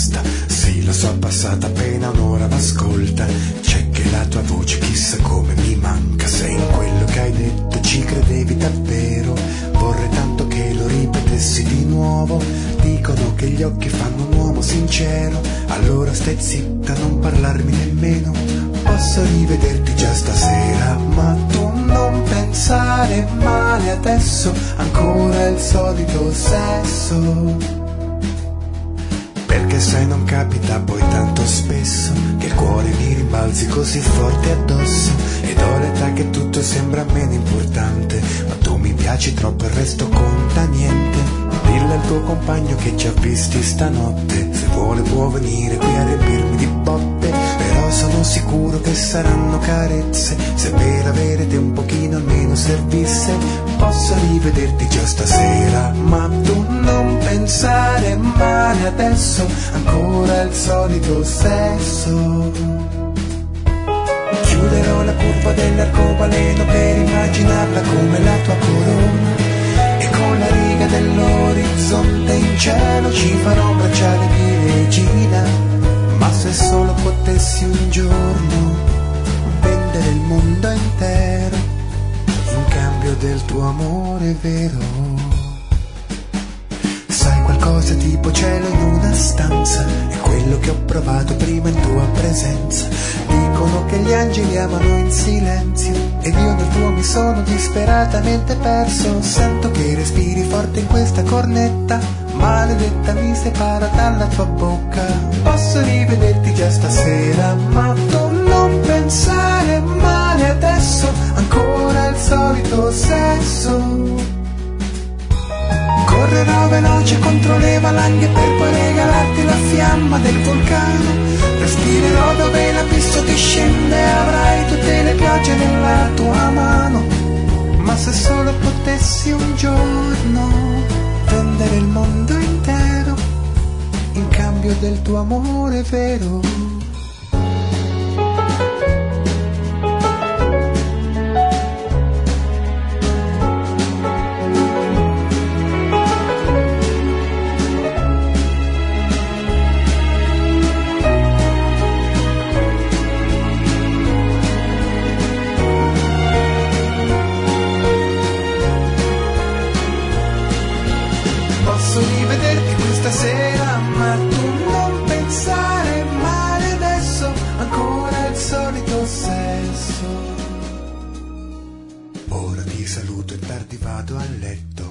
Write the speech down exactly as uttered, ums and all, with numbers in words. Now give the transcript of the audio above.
basta. Sì, lo so, passata appena un'ora, ma ascolta, c'è che la tua voce chissà come mi manca. Se in quello che hai detto ci credevi davvero, vorrei tanto che lo ripetessi di nuovo. Dicono che gli occhi fanno un uomo sincero, allora stai zitta, non parlarmi nemmeno. Posso rivederti già stasera, ma tu non pensare male adesso, ancora il solito sesso. Perché sai non capita poi tanto spesso che il cuore mi rimbalzi così forte addosso, ed ho l'età che tutto sembra meno importante, ma tu mi piaci troppo, il resto conta niente. Dillo al tuo compagno che ci ha visti stanotte, se vuole può venire qui a riempirmi di botte, però sono sicuro che saranno carezze, se per avere te un pochino almeno servisse. Posso rivederti già stasera, ma tu non pensare male adesso, ancora il solito sesso. Chiuderò la curva dell'arcobaleno per immaginarla come la tua corona, e con la riga dell'orizzonte in cielo ci farò bracciare di regina. Ma se solo potessi un giorno vendere il mondo intero in cambio del tuo amore vero. Sai, qualcosa tipo cielo in una stanza, è quello che ho provato prima in tua presenza. Dicono che gli angeli amano in silenzio, ed io nel tuo mi sono disperatamente perso. Sento che respiri forte in questa cornetta, maledetta mi separa dalla tua bocca. Posso rivederti già stasera, ma tu non pensare male adesso, ancora il solito sesso. Correrò veloce contro le valanghe per poi regalarti la fiamma del vulcano. Respirerò dove l'abisso ti scende, avrai tutte le piogge nella tua mano. Ma se solo potessi un giorno vendere il mondo intero in cambio del tuo amore vero. Posso rivederti questa sera, ma tu non pensare male adesso, ancora il solito sesso. Ora ti saluto e tardi vado a letto.